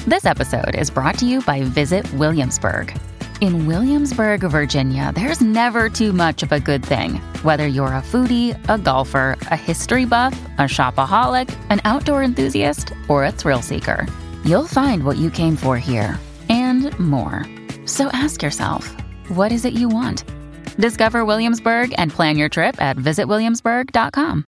This episode is brought to you by Visit Williamsburg. In Williamsburg, Virginia, there's never too much of a good thing. Whether you're a foodie, a golfer, a history buff, a shopaholic, an outdoor enthusiast, or a thrill seeker, you'll find what you came for here and more. So ask yourself, what is it you want? Discover Williamsburg and plan your trip at visitwilliamsburg.com.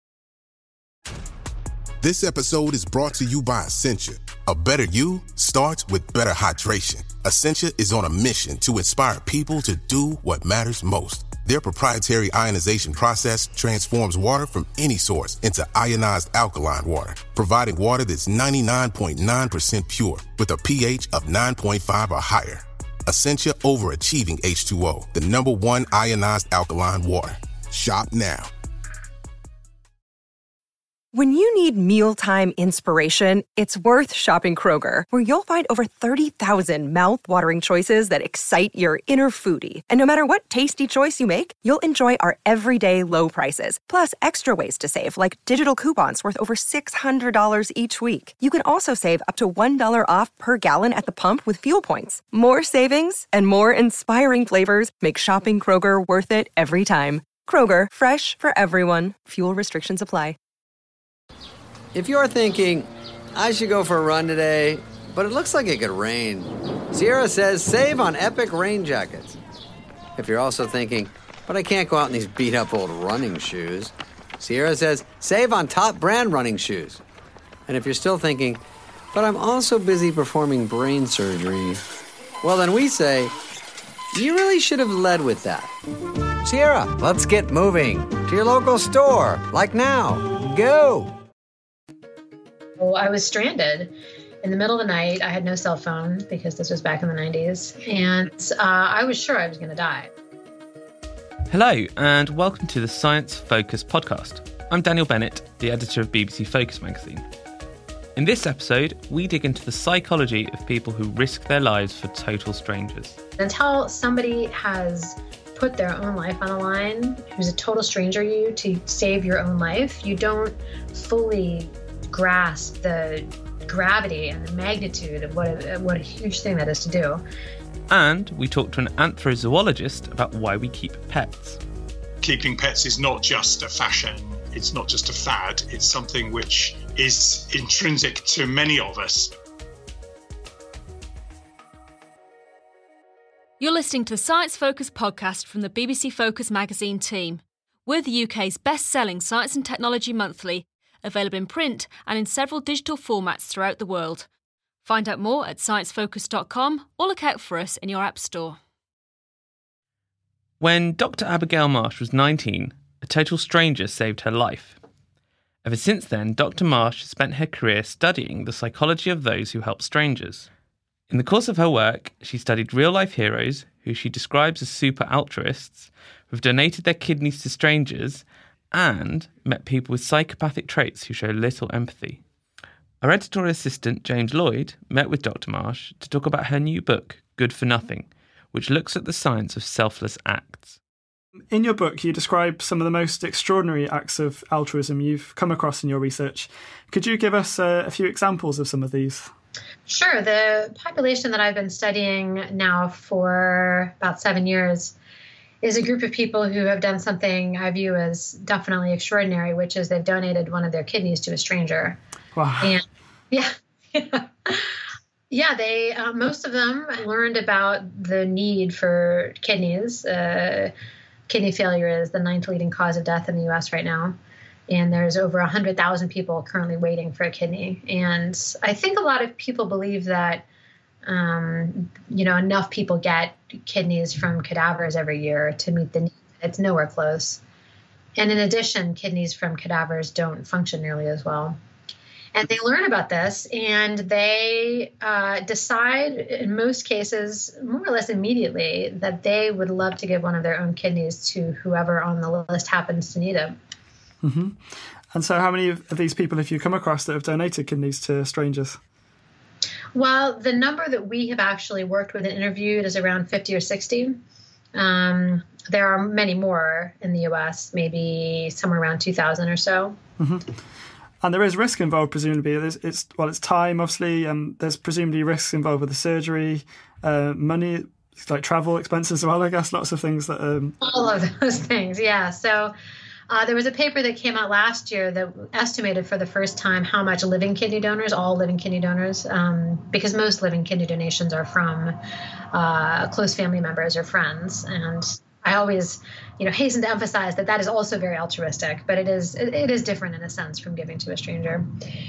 This episode is brought to you by Essentia. A better you starts with better hydration. Essentia is on a mission to inspire people to do what matters most. Their proprietary ionization process transforms water from any source into ionized alkaline water, providing water that's 99.9% pure with a pH of 9.5 or higher. Essentia Overachieving H2O, the #1 ionized alkaline water. Shop now. When you need mealtime inspiration, it's worth shopping Kroger, where you'll find over 30,000 mouth-watering choices that excite your inner foodie. And no matter what tasty choice you make, you'll enjoy our everyday low prices, plus extra ways to save, like digital coupons worth over $600 each week. You can also save up to $1 off per gallon at the pump with fuel points. More savings and more inspiring flavors make shopping Kroger worth it every time. Kroger, fresh for everyone. Fuel restrictions apply. If you're thinking, I should go for a run today, but it looks like it could rain, Sierra says save on Epic rain jackets. If you're also thinking, but I can't go out in these beat-up old running shoes, Sierra says save on top brand running shoes. And if you're still thinking, but I'm also busy performing brain surgery, well then we say, you really should have led with that. Sierra, let's get moving to your local store, like now. Go! Well, I was stranded in the middle of the night. I had no cell phone because this was back in the 90s. And I was sure I was going to die. Hello, and welcome to the Science Focus podcast. I'm Daniel Bennett, the editor of BBC Focus magazine. In this episode, we dig into the psychology of people who risk their lives for total strangers. Until somebody has put their own life on the line, who's a total stranger to you, to save your own life, you don't fully grasp the gravity and the magnitude of what a huge thing that is to do. And we talked to an anthrozoologist about why we keep pets. Keeping pets is not just a fashion, it's not just a fad, it's something which is intrinsic to many of us. You're listening to the Science Focus podcast from the BBC Focus magazine team. We're the UK's best-selling science and technology monthly, available in print and in several digital formats throughout the world. Find out more at sciencefocus.com or look out for us in your app store. When Dr. Abigail Marsh was 19, a total stranger saved her life. Ever since then, Dr. Marsh has spent her career studying the psychology of those who help strangers. In the course of her work, she studied real-life heroes, who she describes as super altruists, who've donated their kidneys to strangers, and met people with psychopathic traits who show little empathy. Our editorial assistant, James Lloyd, met with Dr. Marsh to talk about her new book, Good for Nothing, which looks at the science of selfless acts. In your book, you describe some of the most extraordinary acts of altruism you've come across in your research. Could you give us a few examples of some of these? Sure. The population that I've been studying now for about 7 years is a group of people who have done something I view as definitely extraordinary, which is they've donated one of their kidneys to a stranger. Wow. And they most of them learned about the need for kidneys. Kidney failure is the 9th leading cause of death in the U.S. right now. And there's over 100,000 people currently waiting for a kidney. And I think a lot of people believe that enough people get kidneys from cadavers every year to meet the need. It's nowhere close. And in addition, kidneys from cadavers don't function nearly as well. And they learn about this and they decide, in most cases, more or less immediately, that they would love to give one of their own kidneys to whoever on the list happens to need it. Mm-hmm. And so how many of these people have you come across that have donated kidneys to strangers? Well, the number that we have actually worked with and interviewed is around 50 or 60. There are many more in the U.S., maybe somewhere around 2,000 or so. Mm-hmm. And there is risk involved, presumably. It's time, obviously, and there's presumably risks involved with the surgery, money, like travel expenses as well, I guess, lots of things that... All of those things, yeah. So there was a paper that came out last year that estimated for the first time how much living kidney donors, all living kidney donors, because most living kidney donations are from close family members or friends. And I always, hasten to emphasize that is also very altruistic, but it is different in a sense from giving to a stranger.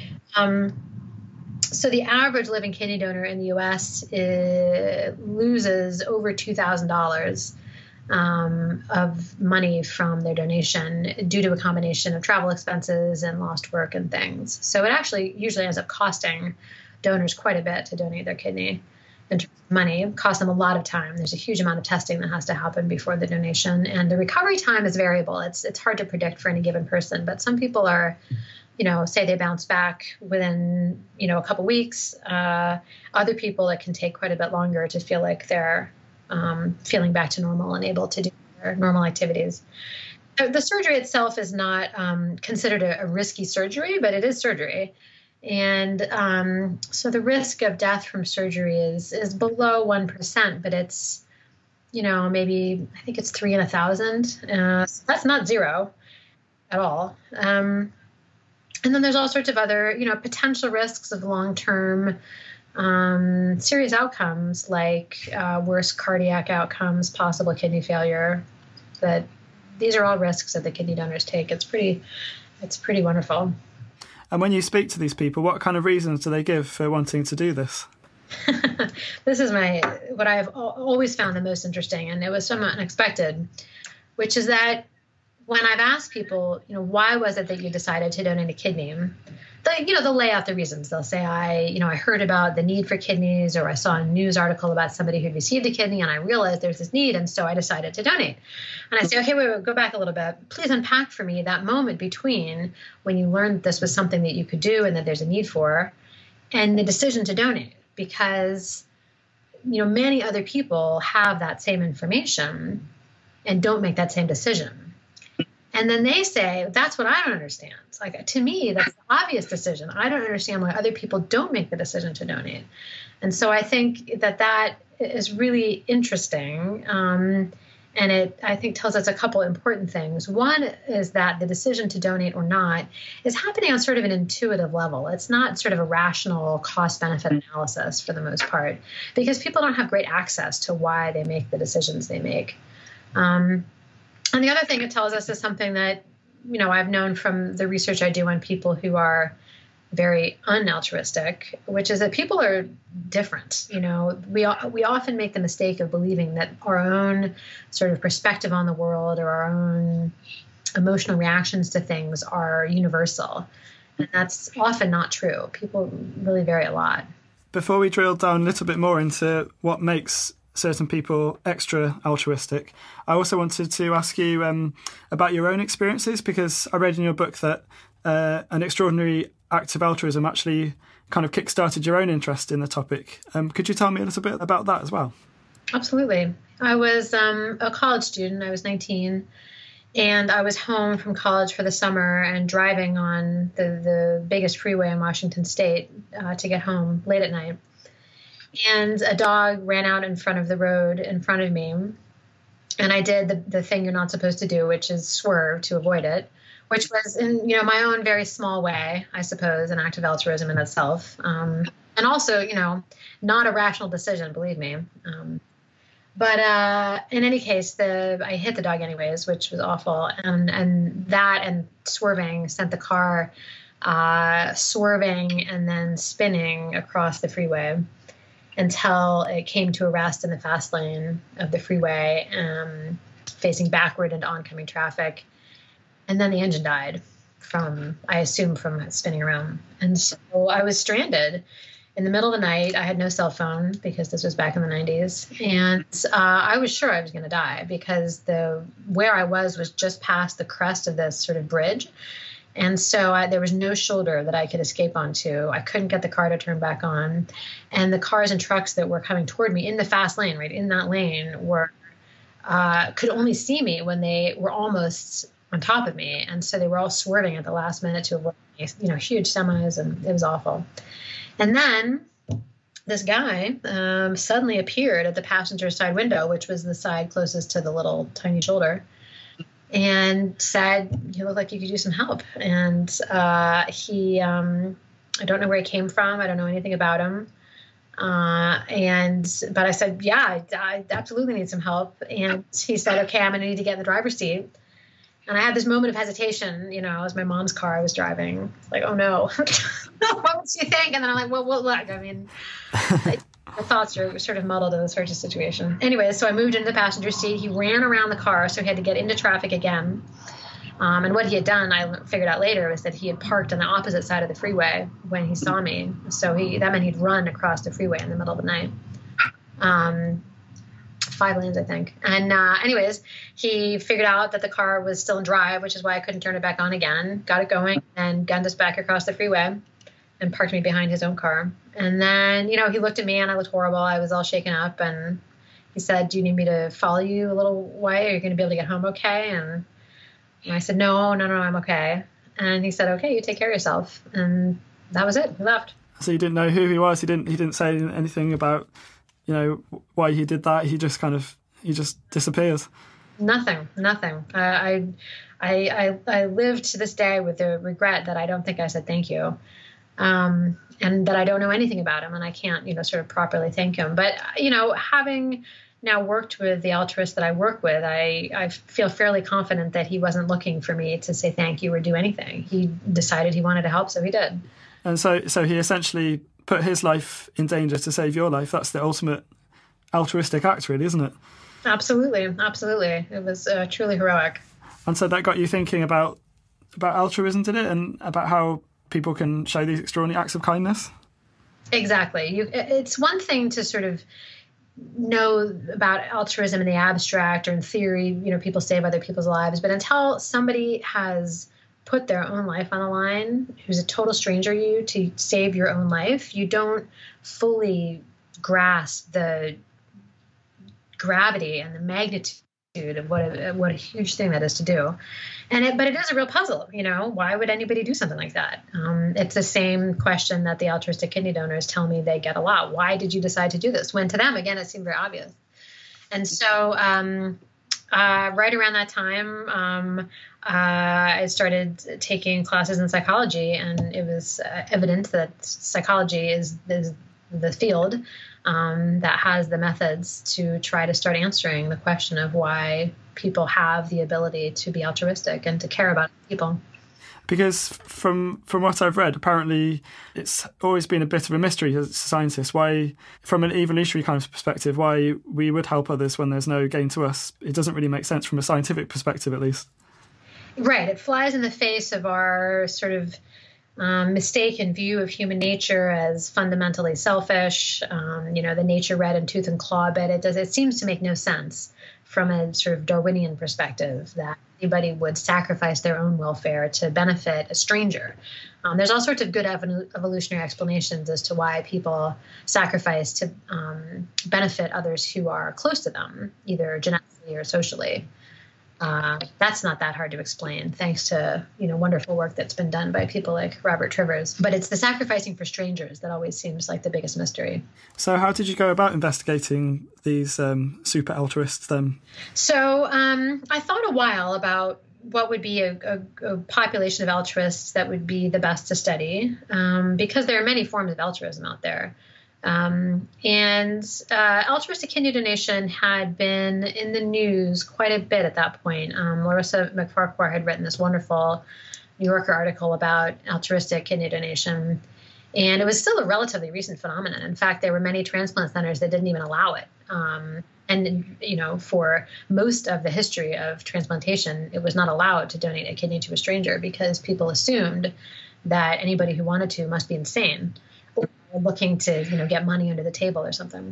So the average living kidney donor in the U.S. loses over $2,000 of money from their donation due to a combination of travel expenses and lost work and things. So it actually usually ends up costing donors quite a bit to donate their kidney. In terms of money, it costs them a lot of time. There's a huge amount of testing that has to happen before the donation, and the recovery time is variable. It's hard to predict for any given person, but some people are, say they bounce back within, a couple weeks. Other people, it can take quite a bit longer to feel like they're feeling back to normal and able to do their normal activities. The surgery itself is not considered a risky surgery, but it is surgery. And so the risk of death from surgery is below 1%, but it's, maybe I think it's 3 in 1,000. So that's not zero at all. And then there's all sorts of other, potential risks of long-term serious outcomes like worse cardiac outcomes, possible kidney failure. But these are all risks that the kidney donors take. It's pretty wonderful. And when you speak to these people, what kind of reasons do they give for wanting to do this? This is what I've always found the most interesting, and it was somewhat unexpected, which is that when I've asked people, why was it that you decided to donate a kidney? They'll lay out the reasons. They'll say, I heard about the need for kidneys, or I saw a news article about somebody who received a kidney and I realized there's this need, and so I decided to donate. And I say, okay, wait, go back a little bit. Please unpack for me that moment between when you learned that this was something that you could do and that there's a need for, and the decision to donate. Because, many other people have that same information and don't make that same decision. And then they say, that's what I don't understand. Like, to me, that's the obvious decision. I don't understand why other people don't make the decision to donate. And so I think that is really interesting. And it, I think, tells us a couple important things. One is that the decision to donate or not is happening on sort of an intuitive level. It's not sort of a rational cost-benefit analysis for the most part, because people don't have great access to why they make the decisions they make. And the other thing it tells us is something that, I've known from the research I do on people who are very unaltruistic, which is that people are different. We often make the mistake of believing that our own sort of perspective on the world or our own emotional reactions to things are universal. And that's often not true. People really vary a lot. Before we drill down a little bit more into what makes certain people extra altruistic, I also wanted to ask you about your own experiences, because I read in your book that an extraordinary act of altruism actually kind of kick-started your own interest in the topic. Could you tell me a little bit about that as well? Absolutely. I was a college student. I was 19, and I was home from college for the summer and driving on the biggest freeway in Washington State to get home late at night. And a dog ran out in front of the road in front of me. And I did the thing you're not supposed to do, which is swerve to avoid it, which was in, my own very small way, I suppose, an act of altruism in itself. And also, not a rational decision, believe me. But in any case, I hit the dog anyways, which was awful. And that and swerving sent the car swerving and then spinning across the freeway until it came to a rest in the fast lane of the freeway, facing backward into oncoming traffic. And then the engine died I assume from spinning around. And so I was stranded in the middle of the night. I had no cell phone because this was back in the 90s. And I was sure I was going to die because where I was just past the crest of this sort of bridge. And so there was no shoulder that I could escape onto. I couldn't get the car to turn back on. And the cars and trucks that were coming toward me in the fast lane, right in that lane, could only see me when they were almost on top of me. And so they were all swerving at the last minute to avoid me, huge semis, and it was awful. And then this guy suddenly appeared at the passenger side window, which was the side closest to the little tiny shoulder, and said, "You look like you could use some help." And he, I don't know where he came from. I don't know anything about him. But I said, "Yeah, I absolutely need some help." And he said, "Okay, I'm going to need to get in the driver's seat." And I had this moment of hesitation, it was my mom's car I was driving. It's like, oh no, what would she think? And then I'm like, well, look, the thoughts are sort of muddled in this sort of situation. Anyway, so I moved into the passenger seat. He ran around the car, so he had to get into traffic again. And what he had done, I figured out later, was that he had parked on the opposite side of the freeway when he saw me. So that meant he'd run across the freeway in the middle of the night. 5 lanes, I think. And anyways, he figured out that the car was still in drive, which is why I couldn't turn it back on again. Got it going and gunned us back across the freeway and parked me behind his own car. And then, he looked at me and I looked horrible. I was all shaken up. And he said, "Do you need me to follow you a little way? Are you going to be able to get home okay?" And I said, no, I'm okay. And he said, "Okay, you take care of yourself." And that was it. We left. So you didn't know who he was? He didn't say anything about why he did that? He just disappears. Nothing. I live to this day with the regret that I don't think I said thank you. And that I don't know anything about him and I can't, sort of properly thank him. But, having now worked with the altruists that I work with, I feel fairly confident that he wasn't looking for me to say thank you or do anything. He decided he wanted to help, so he did. And so he essentially put his life in danger to save your life. That's the ultimate altruistic act, really, isn't it? Absolutely. It was truly heroic. And so that got you thinking about altruism, did it? And about how people can show these extraordinary acts of kindness? Exactly. It's one thing to sort of know about altruism in the abstract or in theory, people save other people's lives. But until somebody has put their own life on the line, who's a total stranger to you, to save your own life, you don't fully grasp the gravity and the magnitude of what a huge thing that is to do. But it is a real puzzle, why would anybody do something like that? It's the same question that the altruistic kidney donors tell me they get a lot. Why did you decide to do this? When to them, again, it seemed very obvious. And so right around that time, I started taking classes in psychology, and it was evident that psychology is the field that has the methods to try to start answering the question of why people have the ability to be altruistic and to care about people. Because from what I've read, apparently it's always been a bit of a mystery as scientists why, from an evolutionary kind of perspective, why we would help others when there's no gain to us. It doesn't really make sense from a scientific perspective, at least. Right. It flies in the face of our sort of mistaken view of human nature as fundamentally selfish. The nature red and tooth and claw bit. It seems to make no sense from a sort of Darwinian perspective that anybody would sacrifice their own welfare to benefit a stranger. There's all sorts of good evolutionary explanations as to why people sacrifice to benefit others who are close to them, either genetically or socially. That's not that hard to explain, thanks to wonderful work that's been done by people like Robert Trivers. But it's the sacrificing for strangers that always seems like the biggest mystery. So how did you go about investigating these super altruists then? So I thought a while about what would be a population of altruists that would be the best to study, because there are many forms of altruism out there. Altruistic kidney donation had been in the news quite a bit at that point. Larissa McFarquhar had written this wonderful New Yorker article about altruistic kidney donation, and it was still a relatively recent phenomenon. In fact, there were many transplant centers that didn't even allow it. For most of the history of transplantation, it was not allowed to donate a kidney to a stranger because people assumed that anybody who wanted to must be insane, looking to, get money under the table or something.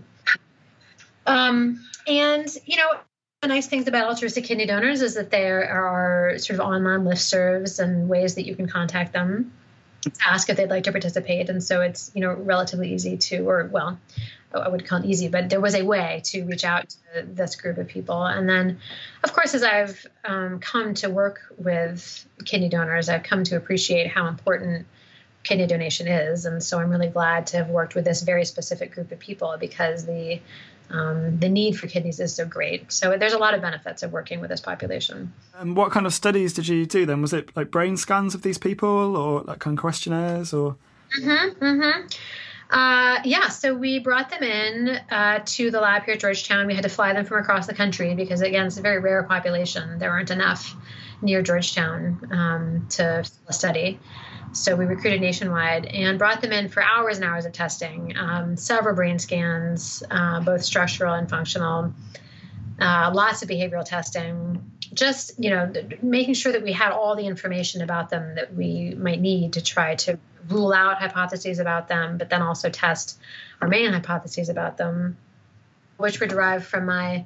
The nice things about altruistic kidney donors is that there are sort of online listservs and ways that you can contact them to ask if they'd like to participate. And so it's, relatively easy to, I would call it easy, but there was a way to reach out to this group of people. And then, of course, as I've come to work with kidney donors, I've come to appreciate how important kidney donation is. And so I'm really glad to have worked with this very specific group of people because the need for kidneys is so great. So there's a lot of benefits of working with this population. And what kind of studies did you do then? Was it like brain scans of these people or like kind of questionnaires or? So we brought them in to the lab here at Georgetown. We had to fly them from across the country because, again, it's a very rare population. There aren't enough near Georgetown to study. So we recruited nationwide and brought them in for hours and hours of testing, several brain scans, both structural and functional, lots of behavioral testing, just, making sure that we had all the information about them that we might need to try to rule out hypotheses about them, but then also test our main hypotheses about them, which were derived from my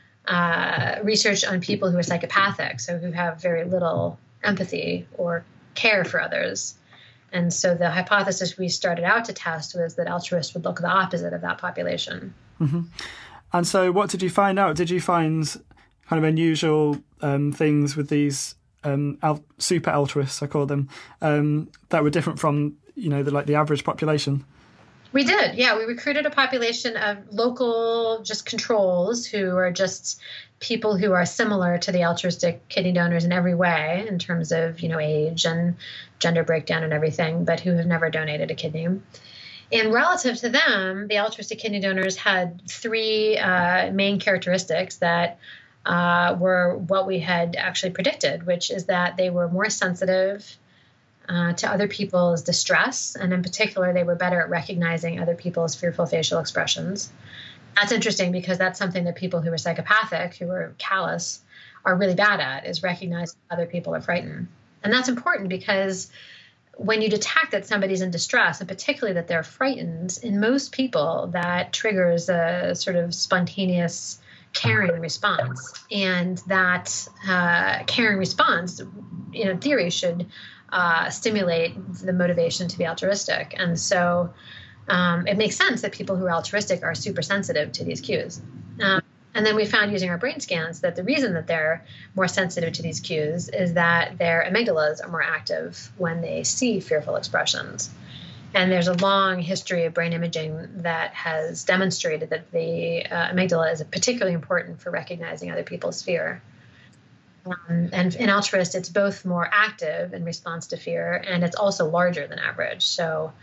research on people who are psychopathic, so who have very little empathy or care for others. And so the hypothesis we started out to test was that altruists would look the opposite of that population. Mm-hmm. And so what did you find out? Did you find kind of unusual things with these super altruists, I call them, that were different from, the average population? We did, yeah. We recruited a population of local just controls who are just people who are similar to the altruistic kidney donors in every way in terms of, age and gender breakdown and everything, but who have never donated a kidney. And relative to them, the altruistic kidney donors had three main characteristics that were what we had actually predicted, which is that they were more sensitive to other people's distress, and in particular, they were better at recognizing other people's fearful facial expressions. That's interesting because that's something that people who are psychopathic, who are callous, are really bad at, is recognizing other people are frightened. And that's important because when you detect that somebody's in distress, and particularly that they're frightened, in most people, that triggers a sort of spontaneous caring response. And that caring response, in theory, should stimulate the motivation to be altruistic. And so it makes sense that people who are altruistic are super sensitive to these cues. And then we found using our brain scans that the reason that they're more sensitive to these cues is that their amygdalas are more active when they see fearful expressions. And there's a long history of brain imaging that has demonstrated that the amygdala is particularly important for recognizing other people's fear. And in altruist, it's both more active in response to fear, and it's also larger than average. So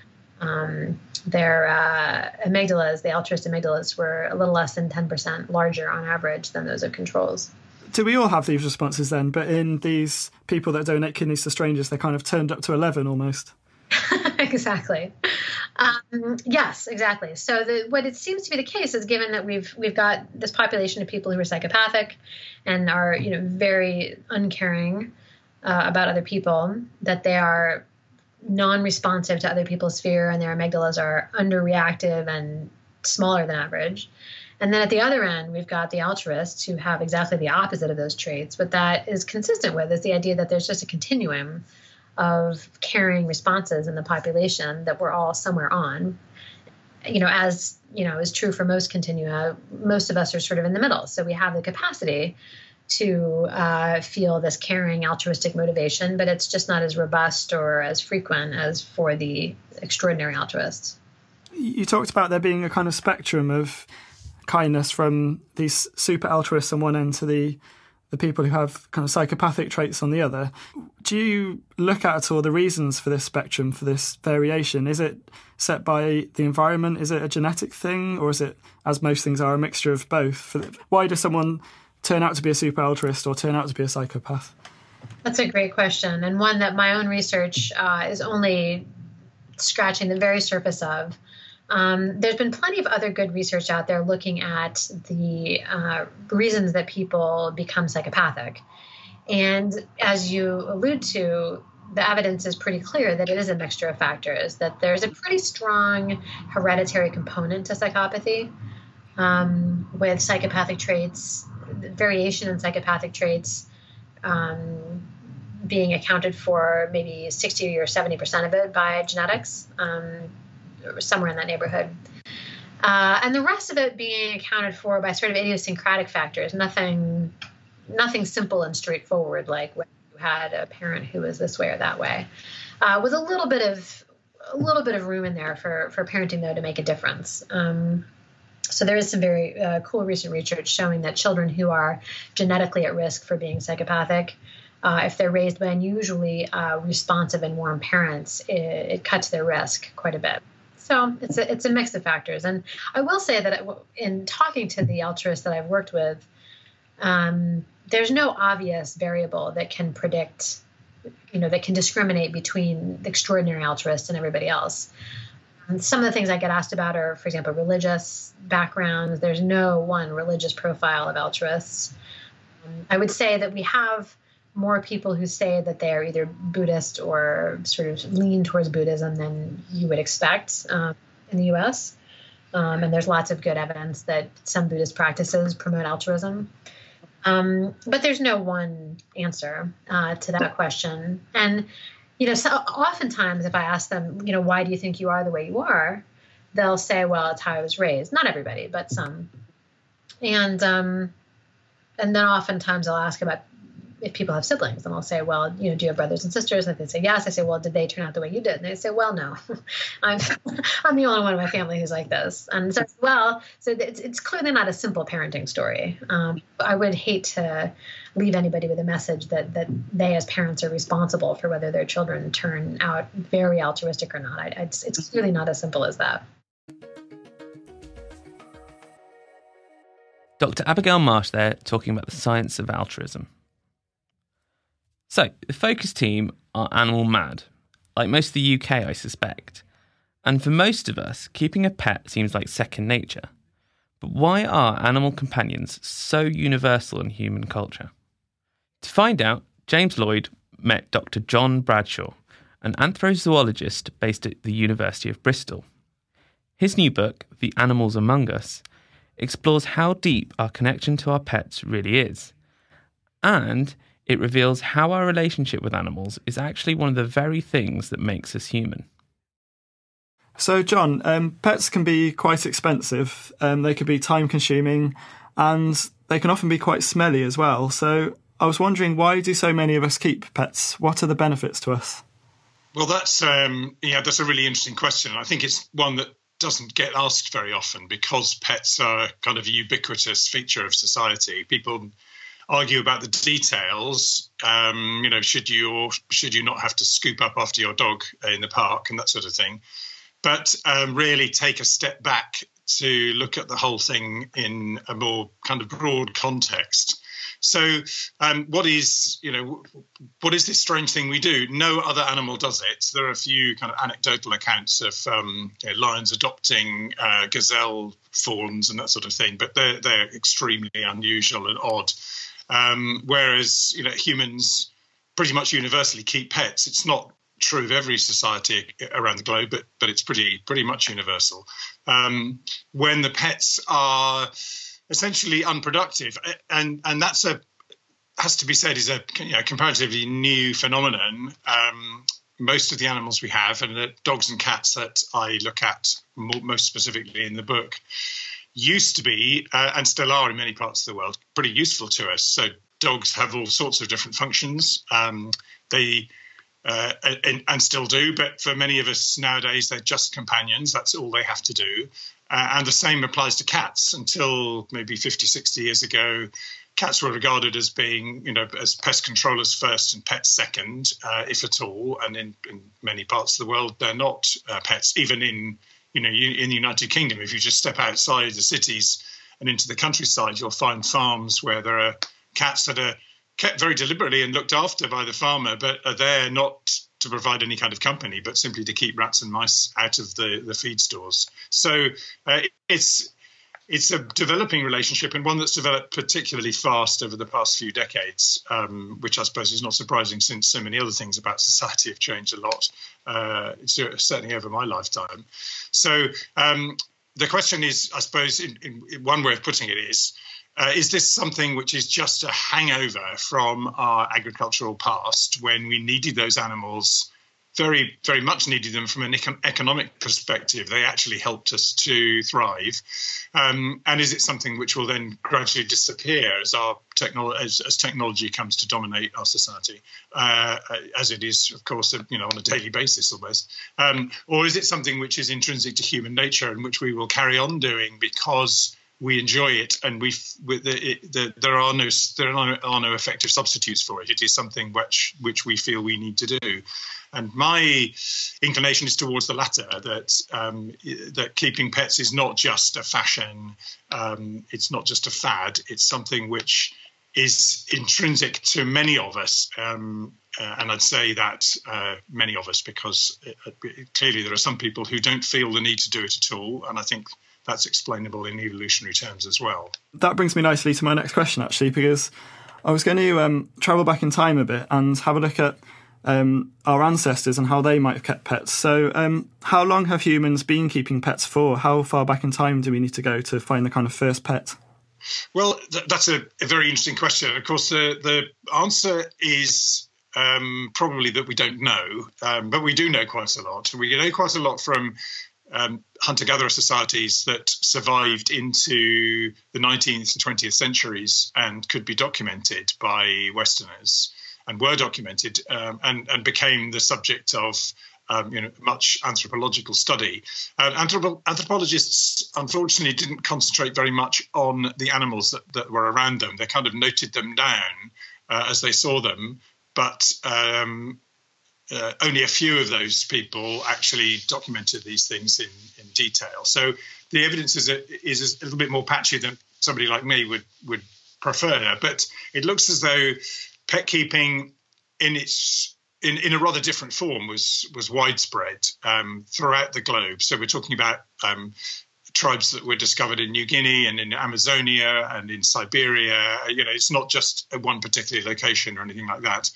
their amygdalas, the altruist amygdalas, were a little less than 10% larger on average than those of controls. Do we all have these responses then? But in these people that donate kidneys to strangers, they're kind of turned up to 11 almost. Exactly. Yes, exactly. So what it seems to be the case is, given that we've got this population of people who are psychopathic and are very uncaring about other people, that they are non-responsive to other people's fear and their amygdalas are underreactive and smaller than average. And then at the other end, we've got the altruists who have exactly the opposite of those traits. What that is consistent with is the idea that there's just a continuum of caring responses in the population that we're all somewhere on. As is true for most continua, most of us are sort of in the middle. So we have the capacity to feel this caring altruistic motivation, but it's just not as robust or as frequent as for the extraordinary altruists. You talked about there being a kind of spectrum of kindness from these super altruists on one end to the people who have kind of psychopathic traits on the other. Do you look at all the reasons for this spectrum, for this variation? Is it set by the environment? Is it a genetic thing? Or is it, as most things are, a mixture of both? Why does someone turn out to be a super altruist or turn out to be a psychopath? That's a great question, and one that my own research is only scratching the very surface of. There's been plenty of other good research out there looking at the reasons that people become psychopathic. And as you allude to, the evidence is pretty clear that it is a mixture of factors, that there's a pretty strong hereditary component to psychopathy, with psychopathic traits, variation in psychopathic traits being accounted for maybe 60 or 70% of it by genetics, somewhere in that neighborhood. And the rest of it being accounted for by sort of idiosyncratic factors, nothing simple and straightforward, like when you had a parent who was this way or that way, with a little bit of room in there for parenting, though, to make a difference. So there is some very cool recent research showing that children who are genetically at risk for being psychopathic, if they're raised by unusually responsive and warm parents, it cuts their risk quite a bit. So it's a mix of factors. And I will say that in talking to the altruists that I've worked with, there's no obvious variable that can predict, that can discriminate between the extraordinary altruists and everybody else. And some of the things I get asked about are, for example, religious backgrounds. There's no one religious profile of altruists. I would say that we have more people who say that they are either Buddhist or sort of lean towards Buddhism than you would expect in the U.S. And there's lots of good evidence that some Buddhist practices promote altruism. But there's no one answer to that question. And, so oftentimes if I ask them, why do you think you are the way you are? They'll say, well, it's how I was raised. Not everybody, but some. And then oftentimes I'll ask about if people have siblings, and I'll say, well, do you have brothers and sisters? And they say, yes. I say, well, did they turn out the way you did? And they say, well, no, I'm the only one in my family who's like this. And so, it's clearly not a simple parenting story. I would hate to leave anybody with a message that they as parents are responsible for whether their children turn out very altruistic or not. It's clearly not as simple as that. Dr. Abigail Marsh there talking about the science of altruism. So, the Focus team are animal mad, like most of the UK, I suspect. And for most of us, keeping a pet seems like second nature. But why are animal companions so universal in human culture? To find out, James Lloyd met Dr. John Bradshaw, an anthrozoologist based at the University of Bristol. His new book, The Animals Among Us, explores how deep our connection to our pets really is. And it reveals how our relationship with animals is actually one of the very things that makes us human. So, John, pets can be quite expensive. They can be time-consuming, and they can often be quite smelly as well. So I was wondering, why do so many of us keep pets? What are the benefits to us? Well, that's a really interesting question. I think it's one that doesn't get asked very often because pets are kind of a ubiquitous feature of society. People argue about the details, should you or should you not have to scoop up after your dog in the park and that sort of thing. But really take a step back to look at the whole thing in a more kind of broad context. So what is this strange thing we do? No other animal does it. There are a few kind of anecdotal accounts of lions adopting gazelle fawns and that sort of thing, but they're extremely unusual and odd. Whereas humans pretty much universally keep pets. It's not true of every society around the globe, but it's pretty much universal. When the pets are essentially unproductive, and that's has to be said is a comparatively new phenomenon. Most of the animals we have, and the dogs and cats that I look at most specifically in the book, used to be, and still are in many parts of the world, pretty useful to us. So dogs have all sorts of different functions. They and still do, but for many of us nowadays, they're just companions. That's all they have to do. And the same applies to cats. Until maybe 50, 60 years ago, cats were regarded as being, as pest controllers first and pets second, if at all. And in many parts of the world, they're not pets, even in in the United Kingdom. If you just step outside the cities and into the countryside, you'll find farms where there are cats that are kept very deliberately and looked after by the farmer, but are there not to provide any kind of company, but simply to keep rats and mice out of the feed stores. So it's a developing relationship, and one that's developed particularly fast over the past few decades, which I suppose is not surprising since so many other things about society have changed a lot, certainly over my lifetime. So the question is, I suppose, in one way of putting it is this something which is just a hangover from our agricultural past when we needed those animals very, very much needed them from an economic perspective. They actually helped us to thrive. And is it something which will then gradually disappear as as technology comes to dominate our society, as it is, of course, on a daily basis almost? Or is it something which is intrinsic to human nature and which we will carry on doing because we enjoy it, and there are no effective substitutes for it. It is something which we feel we need to do, and my inclination is towards the latter. That keeping pets is not just a fashion, it's not just a fad. It's something which is intrinsic to many of us, and I'd say that many of us, because clearly there are some people who don't feel the need to do it at all, and I think that's explainable in evolutionary terms as well. That brings me nicely to my next question, actually, because I was going to travel back in time a bit and have a look at our ancestors and how they might have kept pets. So how long have humans been keeping pets for? How far back in time do we need to go to find the kind of first pet? Well, that's a very interesting question. Of course, the answer is probably that we don't know, but we do know quite a lot. We know quite a lot from hunter-gatherer societies that survived into the 19th and 20th centuries and could be documented by Westerners, and were documented and became the subject of much anthropological study. Anthropologists, unfortunately, didn't concentrate very much on the animals that were around them. They kind of noted them down as they saw them, but only a few of those people actually documented these things in detail. So the evidence is a little bit more patchy than somebody like me would prefer. But it looks as though pet keeping in a rather different form was widespread throughout the globe. So we're talking about tribes that were discovered in New Guinea and in Amazonia and in Siberia. It's not just at one particular location or anything like that.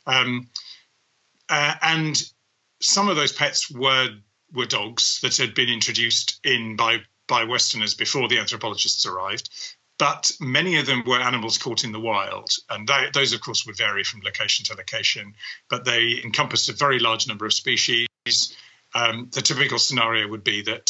And some of those pets were dogs that had been introduced in by Westerners before the anthropologists arrived. But many of them were animals caught in the wild. And those, of course, would vary from location to location. But they encompassed a very large number of species. The typical scenario would be that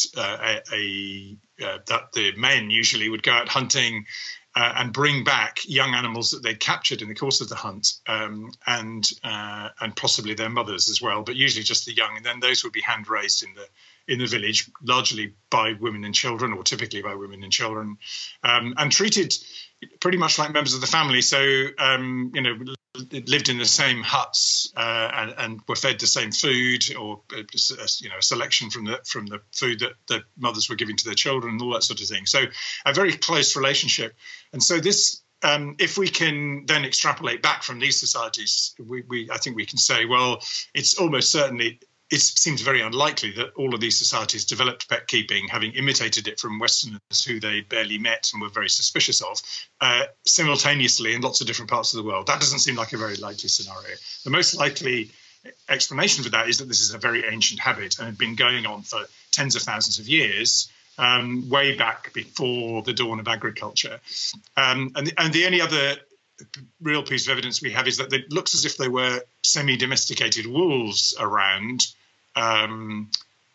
that the men usually would go out hunting and bring back young animals that they'd captured in the course of the hunt, and possibly their mothers as well, but usually just the young. And then those would be hand raised in the village, largely by women and children, or typically by women and children, and treated pretty much like members of the family. So lived in the same huts and were fed the same food, or a selection from the food that the mothers were giving to their children, and all that sort of thing. So a very close relationship. And so this, if we can then extrapolate back from these societies, I think we can say, well, it's almost certainly. It seems very unlikely that all of these societies developed pet keeping, having imitated it from Westerners who they barely met and were very suspicious of, simultaneously in lots of different parts of the world. That doesn't seem like a very likely scenario. The most likely explanation for that is that this is a very ancient habit and had been going on for tens of thousands of years, way back before the dawn of agriculture. And the only other real piece of evidence we have is that it looks as if there were semi-domesticated wolves around 30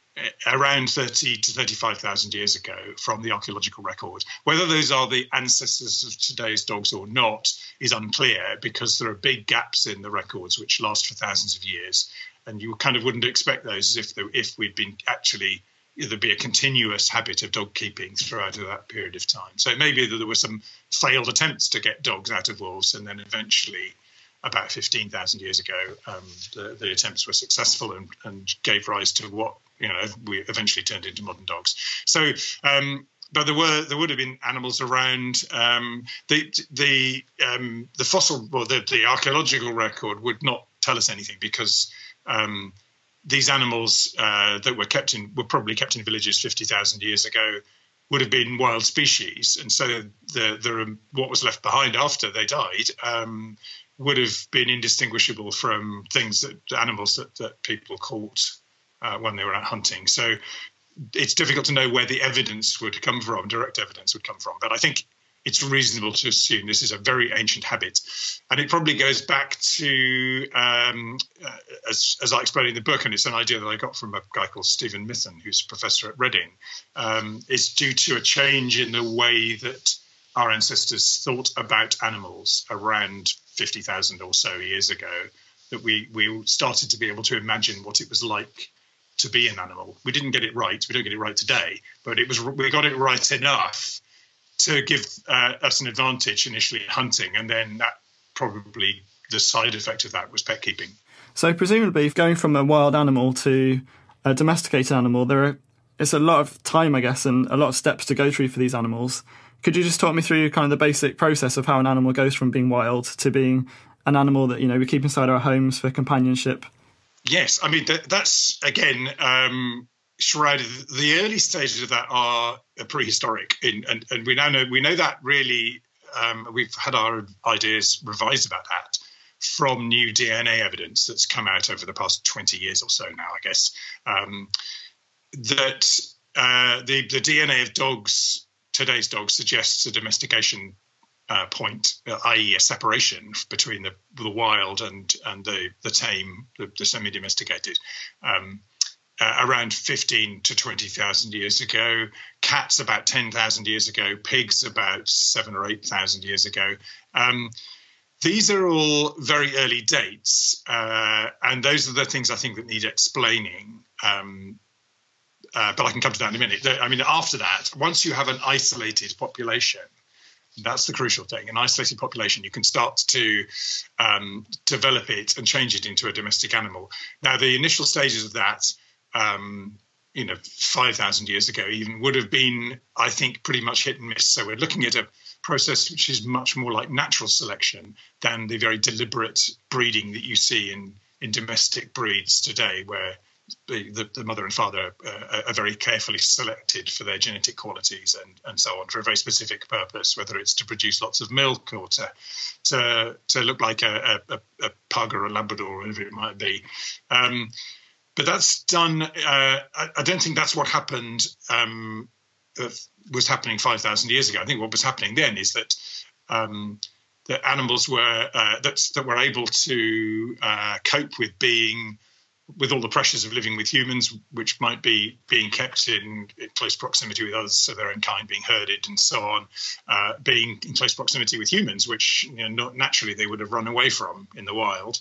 to 35,000 years ago from the archaeological record. Whether those are the ancestors of today's dogs or not is unclear, because there are big gaps in the records which last for thousands of years, and you kind of wouldn't expect those if we'd been actually. There'd be a continuous habit of dog keeping throughout that period of time. So it may be that there were some failed attempts to get dogs out of wolves, and then eventually, about 15,000 years ago, the attempts were successful and gave rise to what we eventually turned into modern dogs. So, but there would have been animals around. The fossil, or the archaeological record would not tell us anything, because. These animals that were probably kept in villages 50,000 years ago would have been wild species, and so what was left behind after they died would have been indistinguishable from animals that people caught when they were out hunting. So it's difficult to know where the evidence would come from, direct evidence would come from. But I think it's reasonable to assume this is a very ancient habit. And it probably goes back to, as I explained in the book, and it's an idea that I got from a guy called Stephen Mithun, who's a professor at Reading, is due to a change in the way that our ancestors thought about animals around 50,000 or so years ago, that we started to be able to imagine what it was like to be an animal. We didn't get it right. We don't get it right today, but we got it right enough to give us an advantage initially in hunting, and then that probably the side effect of that was pet keeping. So presumably going from a wild animal to a domesticated animal, it's a lot of time, I guess, and a lot of steps to go through for these animals. Could you just talk me through kind of the basic process of how an animal goes from being wild to being an animal that, we keep inside our homes for companionship? Yes, I mean, that's, again, shrouded. The early stages of that are prehistoric, and we know that really. We've had our ideas revised about that from new DNA evidence that's come out over the past 20 years or so now, I guess. That the DNA of dogs, today's dogs, suggests a domestication point, i.e. a separation between the wild and the tame, the semi-domesticated. Around 15 to 20,000 years ago, cats about 10,000 years ago, pigs about 7,000 or 8,000 years ago. These are all very early dates, and those are the things I think that need explaining. But I can come to that in a minute. I mean, after that, once you have an isolated population, that's the crucial thing. An isolated population, you can start to develop it and change it into a domestic animal. Now, the initial stages of that, 5,000 years ago even, would have been, I think, pretty much hit and miss. So we're looking at a process which is much more like natural selection than the very deliberate breeding that you see in domestic breeds today, where the mother and father are very carefully selected for their genetic qualities and so on, for a very specific purpose, whether it's to produce lots of milk or to look like a pug or a Labrador or whatever it might be. But that's done. I don't think that's what happened. Was happening 5,000 years ago. I think what was happening then is that the animals were that were able to cope with all the pressures of living with humans, which might be being kept in close proximity with others of their own kind, being herded and so on, being in close proximity with humans, which not naturally they would have run away from in the wild.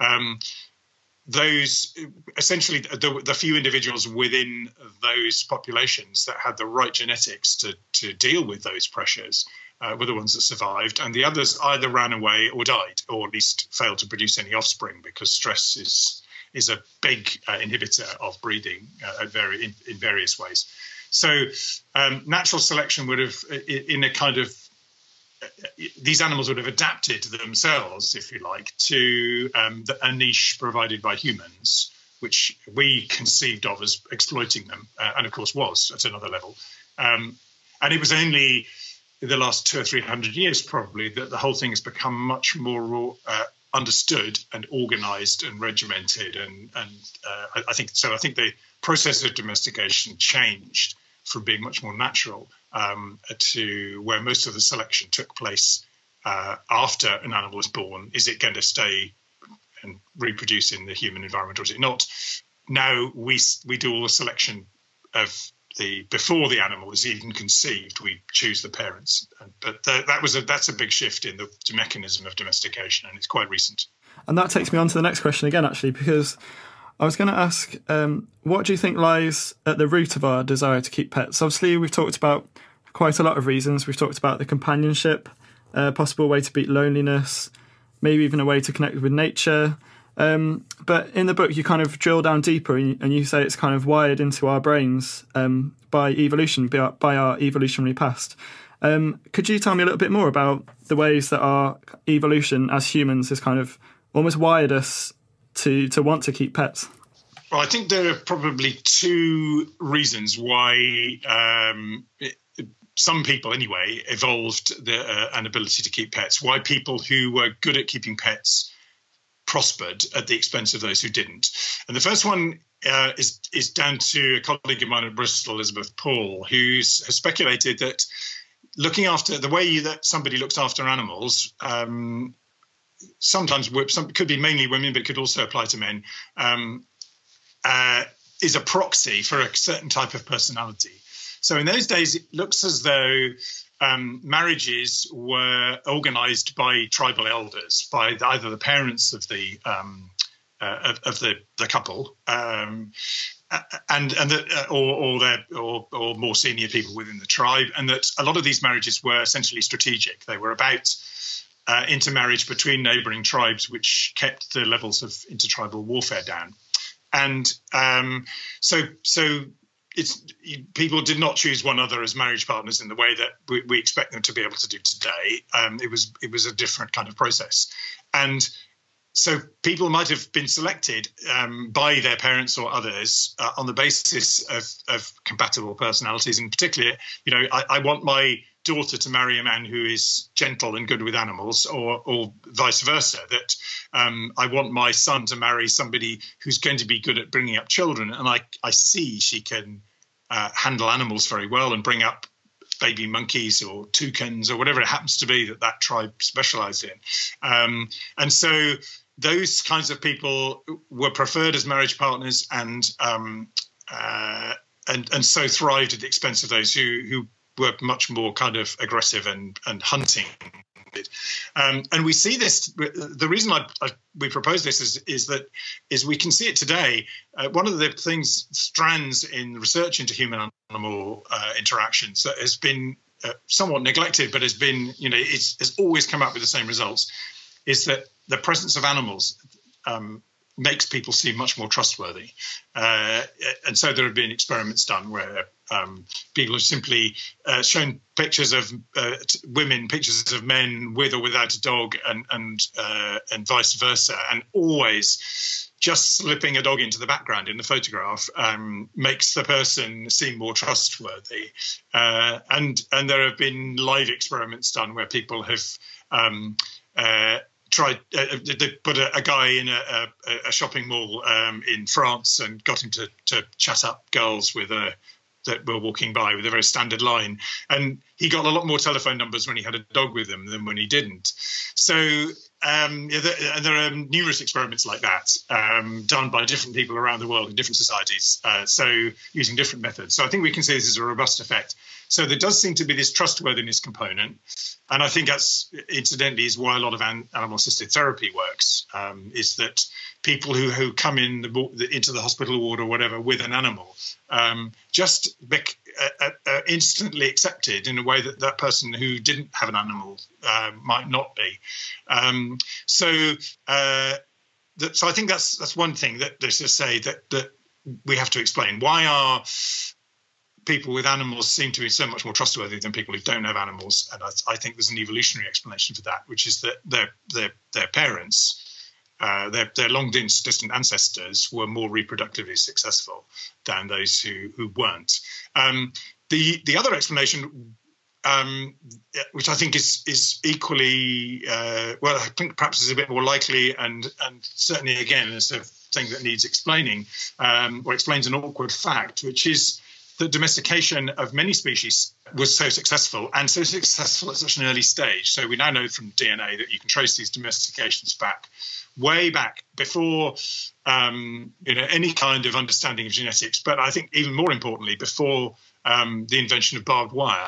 Those essentially the few individuals within those populations that had the right genetics to deal with those pressures were the ones that survived, and the others either ran away or died, or at least failed to produce any offspring, because stress is a big inhibitor of breeding in various ways. So natural selection would have, in a kind of, these animals would have adapted themselves, if you like, to a niche provided by humans, which we conceived of as exploiting them, and of course was at another level. And it was only in the last 200 or 300 years probably that the whole thing has become much more understood and organised and regimented, and I think so. I think the process of domestication changed from being much more natural to where most of the selection took place after an animal was born. Is it going to stay and reproduce in the human environment, or is it not? Now we do all the selection of before the animal is even conceived. We choose the parents, but that's a big shift in the mechanism of domestication, and it's quite recent. And that takes me on to the next question again, actually, because I was going to ask, what do you think lies at the root of our desire to keep pets? Obviously, we've talked about quite a lot of reasons. We've talked about the companionship, a possible way to beat loneliness, maybe even a way to connect with nature. But in the book, you kind of drill down deeper and you say it's kind of wired into our brains by evolution, by our evolutionary past. Could you tell me a little bit more about the ways that our evolution as humans has kind of almost wired us to want to keep pets? Well, I think there are probably two reasons why some people, anyway, evolved an ability to keep pets. Why people who were good at keeping pets prospered at the expense of those who didn't. And the first one is down to a colleague of mine at Bristol, Elizabeth Paul, who has speculated that looking after the way that somebody looks after animals. Sometimes could be mainly women, but could also apply to men. Is a proxy for a certain type of personality. So in those days, it looks as though marriages were organised by tribal elders, by either the parents of the couple, or more senior people within the tribe, and that a lot of these marriages were essentially strategic. They were about intermarriage between neighbouring tribes, which kept the levels of intertribal warfare down. And so people did not choose one another as marriage partners in the way that we expect them to be able to do today. It was a different kind of process. And so people might have been selected by their parents or others on the basis of compatible personalities. And particularly, I want my daughter to marry a man who is gentle and good with animals, or vice versa, that I want my son to marry somebody who's going to be good at bringing up children. And I see she can handle animals very well and bring up baby monkeys or toucans or whatever it happens to be that tribe specialized in. And so those kinds of people were preferred as marriage partners and so thrived at the expense of those who were much more kind of aggressive and hunting. And we see this. The reason we propose this is we can see it today. One of the strands in research into human-animal interactions that has been somewhat neglected, but has been, has always come up with the same results, is that the presence of animals makes people seem much more trustworthy. And so there have been experiments done where people have simply shown pictures of women, pictures of men with or without a dog, and vice versa. And always just slipping a dog into the background in the photograph makes the person seem more trustworthy. And there have been live experiments done where people have tried. They put a guy in a shopping mall in France and got him to chat up girls that were walking by with a very standard line, and he got a lot more telephone numbers when he had a dog with him than when he didn't. So there are numerous experiments like that done by different people around the world in different societies, so using different methods. So I think we can say this is a robust effect. So there does seem to be this trustworthiness component, and I think that's incidentally is why a lot of animal-assisted therapy works, is that people who come into the hospital ward or whatever with an animal just instantly accepted in a way that person who didn't have an animal might not be. So I think that's one thing that they just say that we have to explain. Why are people with animals seem to be so much more trustworthy than people who don't have animals? And I think there's an evolutionary explanation for that, which is that their parents, their long distant ancestors, were more reproductively successful than those who weren't. The other explanation, which I think is equally I think perhaps is a bit more likely, and certainly again is a thing that needs explaining, or explains an awkward fact, which is that domestication of many species was so successful, and so successful at such an early stage. So we now know from DNA that you can trace these domestications way back before any kind of understanding of genetics, but I think even more importantly before the invention of barbed wire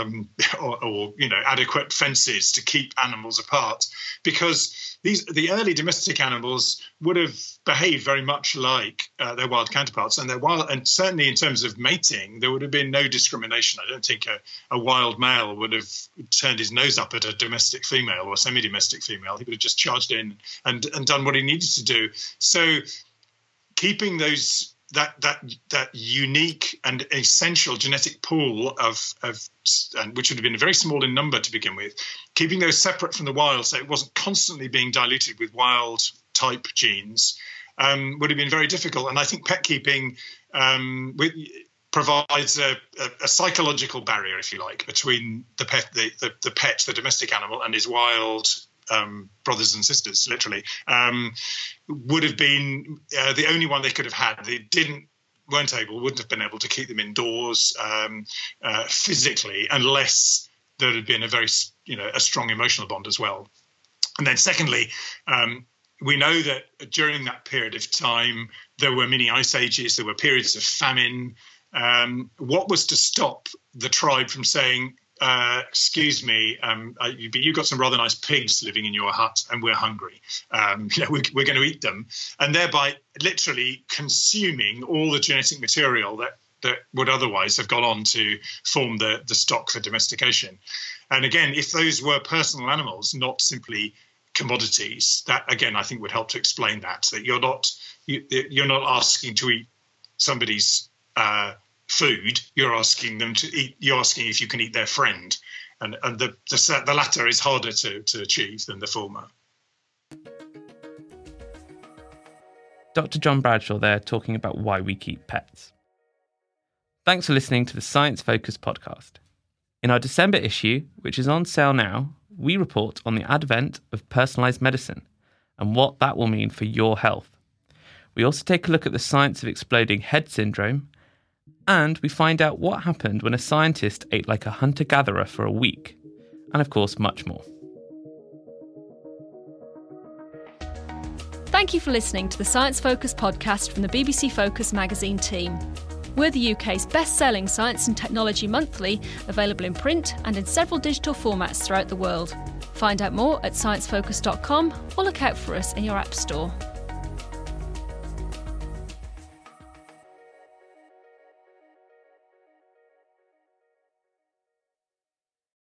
or adequate fences to keep animals apart, because the early domestic animals would have behaved very much like their wild counterparts, and certainly in terms of mating, there would have been no discrimination. I don't think a wild male would have turned his nose up at a domestic female or a semi-domestic female. He would have just charged in and done what he needed to do. So keeping that unique and essential genetic pool which would have been very small in number to begin with, keeping those separate from the wild so it wasn't constantly being diluted with wild type genes, would have been very difficult. And I think pet keeping provides a psychological barrier, if you like, between the pet, the domestic animal, and his wild brothers and sisters, literally, would have been the only one they could have had. They wouldn't have been able to keep them indoors physically, unless there had been a strong emotional bond as well. And then secondly, we know that during that period of time, there were many ice ages, there were periods of famine. What was to stop the tribe from saying, excuse me, but you've got some rather nice pigs living in your hut and we're hungry. We're going to eat them. And thereby literally consuming all the genetic material that would otherwise have gone on to form the stock for domestication. And again, if those were personal animals, not simply commodities, that again I think would help to explain that you're not asking to eat somebody's food, you're asking them to eat. You're asking if you can eat their friend, and the latter is harder to achieve than the former. Dr. John Bradshaw there talking about why we keep pets. Thanks for listening to the Science Focus podcast. In our December issue, which is on sale now, we report on the advent of personalised medicine and what that will mean for your health. We also take a look at the science of exploding head syndrome, and we find out what happened when a scientist ate like a hunter-gatherer for a week, and of course much more. Thank you for listening to the Science Focus podcast from the BBC Focus magazine team. We're the UK's best-selling Science and Technology Monthly, available in print and in several digital formats throughout the world. Find out more at sciencefocus.com or look out for us in your app store.